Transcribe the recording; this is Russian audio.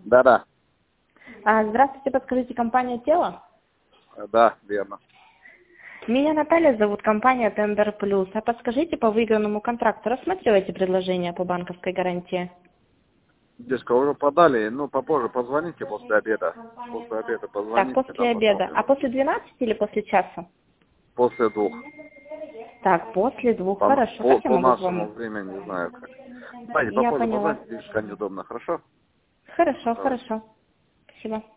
Да-да. Здравствуйте, подскажите, компания «Тело»? Да, верно. Меня Наталья зовут, компания «Тендер Плюс». А подскажите, по выигранному контракту рассматриваете предложение по банковской гарантии? Дескать, уже подали, ну, попозже позвоните после обеда. После обеда Так, позвоните, после там обеда. А посмотрим. после 12 или после часа? После 2. Так, после 2. По, Хорошо. по, Как я по могу нашему звонить? времени, не знаю как. Давайте Я попозже поняла. позвоните, слишком неудобно, хорошо? Хорошо, Давайте. хорошо. Спасибо.